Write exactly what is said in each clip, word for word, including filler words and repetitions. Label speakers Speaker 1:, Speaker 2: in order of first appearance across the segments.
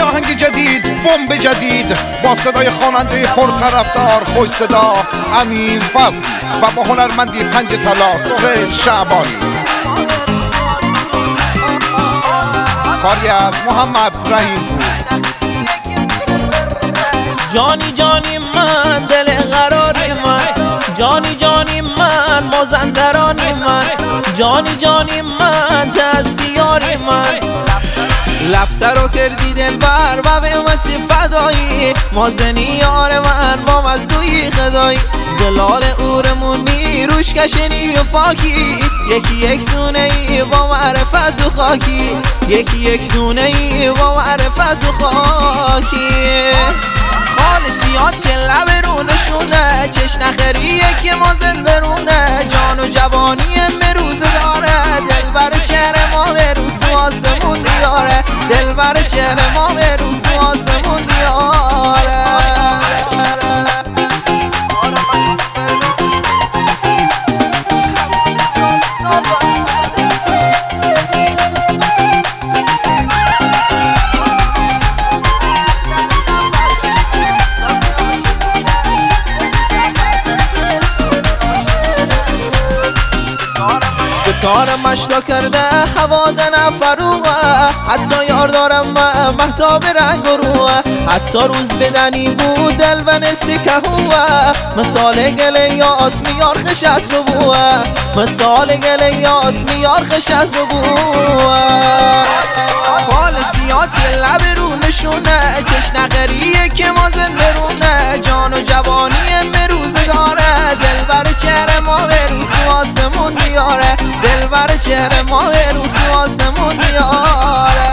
Speaker 1: آهنگ جدید، بمب جدید با صدای خواننده پرطرفدار خوش صدا امین فضل و با هنرمندی پنج طلا سهیل شعبانی. کاری از محمد رحیم بود.
Speaker 2: جانی جانی من دل قراری من، جانی جانی من مازندرانی من، جانی جانی من دستیاری من. لبسه رو کردی دل بر و به امتی فدایی، مازنی یار من با مزوی خدایی. زلال اورمون می روش کشنی و پاکی، یکی یک دونه ای با معرفت و خاکی، یکی یک دونه ای با معرفت و خاکی. خالصیات لب رو نشونه، چش نخریه که ما زنده رونه. جان و جوانی مروز داره، دل بر چهره ما مروز تو آسمون دیاره، دل بر چهره ما مروز تو آسمون دیاره. ستاره مشتا کرده هوا دن فروغه، حتی یار دارم من مهتاب رنگ و روه. حتی روز بدنی بود دل و نسی که هوه، مثال گله یاس میار خشت رو بوه، مثال گله یاس میار خشت رو بوه. خالصیات لب رو نشونه، چش نخریه که ما زنده رونه. جان و جوانی مروزگاره، دل بر چهره ما بروز تو آسمون دیاره، دل بر چهره ما بروز تو آسمون دیاره.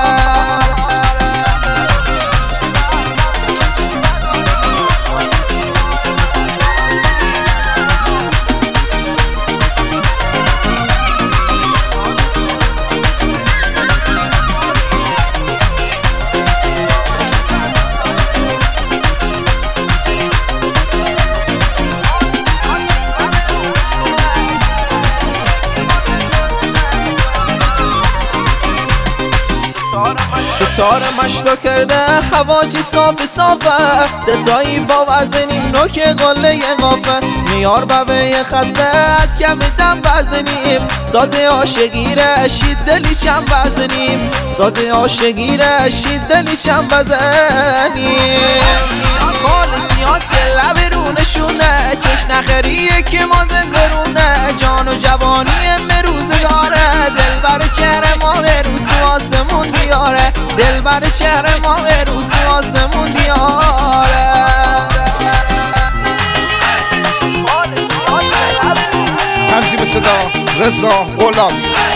Speaker 2: ستاره مشتا کرده هوا چی صاف صافه، دتایی با وزنیم نوک قله قافه. میار ببه خستت کم دم بزنیم، ساز عاشقی رشید دلیشم بزنیم، ساز عاشقی رشید دلیشم بزنیم. خالصیات لب رو نشونه، چش نخریه که ما زنده رونه. جان و جوانی مروزگاره، دل بر چهره ما بروز تو آسمون دیاره، دل بر چهره ما بروز تو آسمون دیاره.
Speaker 1: تنظیم صدا رضا غلامی.